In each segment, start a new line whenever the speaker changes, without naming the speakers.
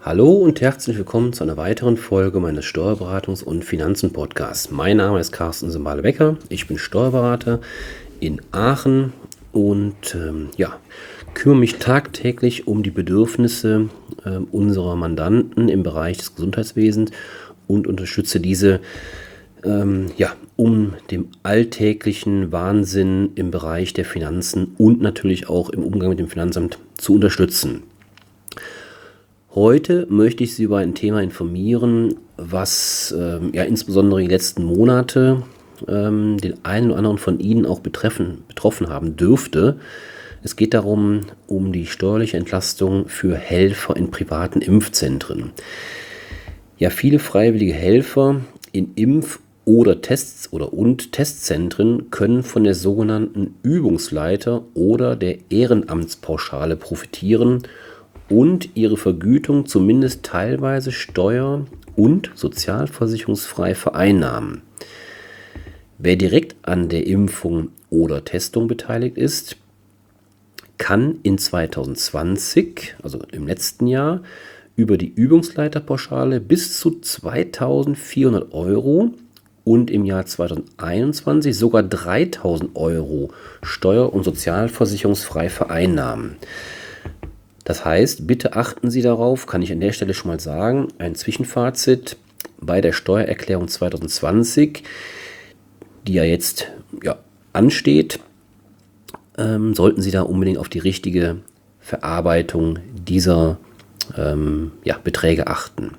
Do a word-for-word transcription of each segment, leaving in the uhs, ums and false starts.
Hallo und herzlich willkommen zu einer weiteren Folge meines Steuerberatungs- und Finanzen-Podcasts. Mein Name ist Carsten Simbale-Becker, ich bin Steuerberater in Aachen und ähm, ja, kümmere mich tagtäglich um die Bedürfnisse äh, unserer Mandanten im Bereich des Gesundheitswesens und unterstütze diese ähm, ja, um dem alltäglichen Wahnsinn im Bereich der Finanzen und natürlich auch im Umgang mit dem Finanzamt zu unterstützen. Heute möchte ich Sie über ein Thema informieren, was ähm, ja insbesondere die letzten Monate ähm, den einen oder anderen von Ihnen auch betreffen, betroffen haben dürfte. Es geht darum, um die steuerliche Entlastung für Helfer in privaten Impfzentren. Ja, viele freiwillige Helfer in Impf- oder Tests oder und Testzentren können von der sogenannten Übungsleiter oder der Ehrenamtspauschale profitieren und ihre Vergütung zumindest teilweise steuer- und sozialversicherungsfrei vereinnahmen. Wer direkt an der Impfung oder Testung beteiligt ist, kann in zwanzig zwanzig, also im letzten Jahr, über die Übungsleiterpauschale bis zu zweitausendvierhundert Euro und im Jahr zwanzig einundzwanzig sogar dreitausend Euro steuer- und sozialversicherungsfrei vereinnahmen. Das heißt, bitte achten Sie darauf, kann ich an der Stelle schon mal sagen, ein Zwischenfazit bei der Steuererklärung zwanzig zwanzig, die ja jetzt ja, ansteht, ähm, sollten Sie da unbedingt auf die richtige Verarbeitung dieser ähm, ja, Beträge achten.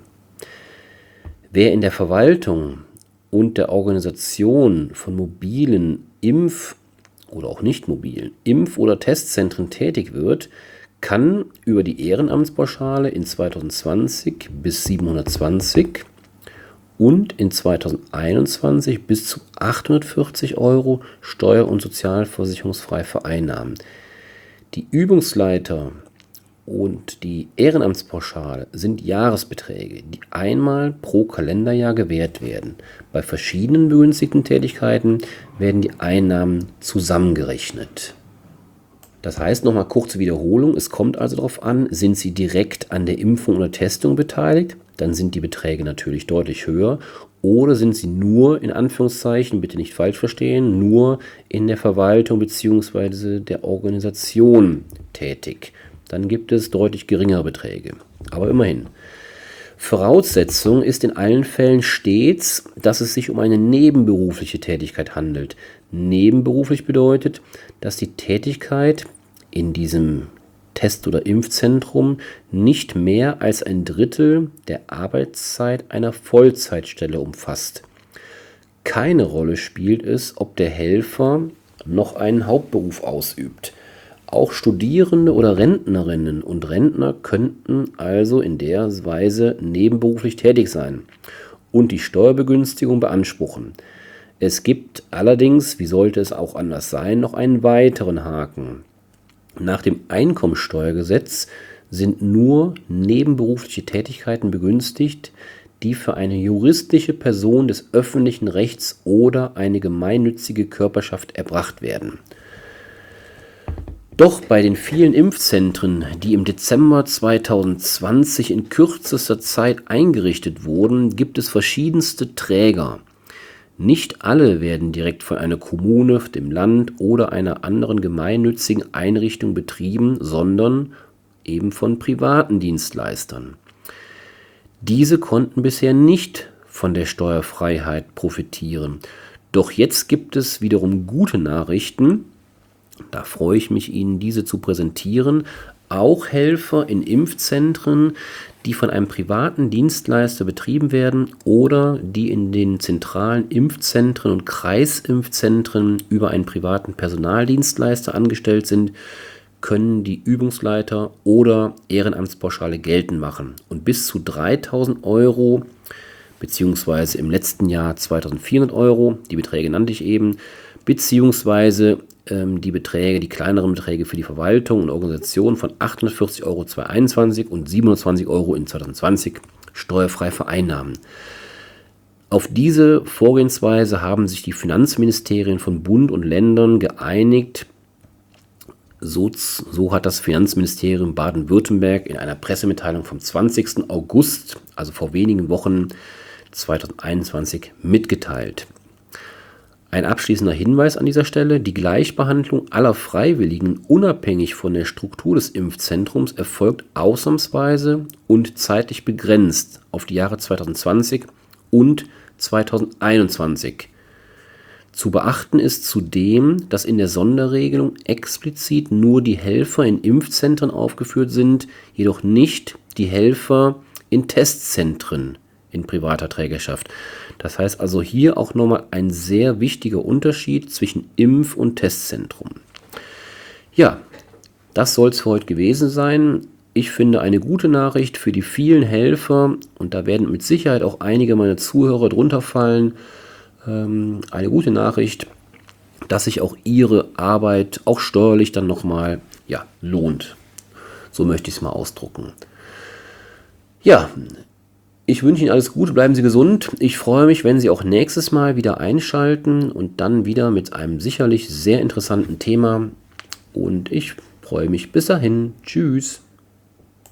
Wer in der Verwaltung und der Organisation von mobilen Impf- oder auch nicht mobilen Impf- oder Testzentren tätig wird, kann über die Ehrenamtspauschale in zwanzig zwanzig bis siebenhundertzwanzig und in zwanzig einundzwanzig bis zu achthundertvierzig Euro steuer- und sozialversicherungsfrei vereinnahmen. Die Übungsleiter und die Ehrenamtspauschale sind Jahresbeträge, die einmal pro Kalenderjahr gewährt werden. Bei verschiedenen begünstigten Tätigkeiten werden die Einnahmen zusammengerechnet. Das heißt, nochmal kurze Wiederholung, es kommt also darauf an, sind Sie direkt an der Impfung oder Testung beteiligt, dann sind die Beträge natürlich deutlich höher, oder sind Sie nur, in Anführungszeichen, bitte nicht falsch verstehen, nur in der Verwaltung bzw. der Organisation tätig. Dann gibt es deutlich geringere Beträge, aber immerhin. Voraussetzung ist in allen Fällen stets, dass es sich um eine nebenberufliche Tätigkeit handelt. Nebenberuflich bedeutet, dass die Tätigkeit in diesem Test- oder Impfzentrum nicht mehr als ein Drittel der Arbeitszeit einer Vollzeitstelle umfasst. Keine Rolle spielt es, ob der Helfer noch einen Hauptberuf ausübt. Auch Studierende oder Rentnerinnen und Rentner könnten also in der Weise nebenberuflich tätig sein und die Steuerbegünstigung beanspruchen. Es gibt allerdings, wie sollte es auch anders sein, noch einen weiteren Haken. Nach dem Einkommensteuergesetz sind nur nebenberufliche Tätigkeiten begünstigt, die für eine juristische Person des öffentlichen Rechts oder eine gemeinnützige Körperschaft erbracht werden. Doch bei den vielen Impfzentren, die im Dezember zwanzig zwanzig in kürzester Zeit eingerichtet wurden, gibt es verschiedenste Träger. Nicht alle werden direkt von einer Kommune, dem Land oder einer anderen gemeinnützigen Einrichtung betrieben, sondern eben von privaten Dienstleistern. Diese konnten bisher nicht von der Steuerfreiheit profitieren. Doch jetzt gibt es wiederum gute Nachrichten. Da freue ich mich, Ihnen diese zu präsentieren. Auch Helfer in Impfzentren, die von einem privaten Dienstleister betrieben werden oder die in den zentralen Impfzentren und Kreisimpfzentren über einen privaten Personaldienstleister angestellt sind, können die Übungsleiter oder Ehrenamtspauschale geltend machen und bis zu dreitausend Euro beziehungsweise im letzten Jahr zweitausendvierhundert Euro, die Beträge nannte ich eben, beziehungsweise ähm, die Beträge, die kleineren Beträge für die Verwaltung und Organisation von achthundertvierzig Euro zwanzig einundzwanzig und siebenhundertzwanzig Euro in zwanzig zwanzig steuerfrei vereinnahmen. Auf diese Vorgehensweise haben sich die Finanzministerien von Bund und Ländern geeinigt, So, so hat das Finanzministerium Baden-Württemberg in einer Pressemitteilung vom zwanzigsten August, also vor wenigen Wochen zweitausendeinundzwanzig, mitgeteilt. Ein abschließender Hinweis an dieser Stelle: Die Gleichbehandlung aller Freiwilligen unabhängig von der Struktur des Impfzentrums erfolgt ausnahmsweise und zeitlich begrenzt auf die Jahre zweitausendzwanzig und zweitausendeinundzwanzig. Zu beachten ist zudem, dass in der Sonderregelung explizit nur die Helfer in Impfzentren aufgeführt sind, jedoch nicht die Helfer in Testzentren in privater Trägerschaft. Das heißt also hier auch nochmal ein sehr wichtiger Unterschied zwischen Impf- und Testzentrum. Ja, das soll es für heute gewesen sein. Ich finde eine gute Nachricht für die vielen Helfer, und da werden mit Sicherheit auch einige meiner Zuhörer drunter fallen, ähm, eine gute Nachricht, dass sich auch ihre Arbeit auch steuerlich dann nochmal ja, lohnt. So möchte ich es mal ausdrucken. Ja, ich wünsche Ihnen alles Gute, bleiben Sie gesund. Ich freue mich, wenn Sie auch nächstes Mal wieder einschalten und dann wieder mit einem sicherlich sehr interessanten Thema. Und ich freue mich bis dahin. Tschüss.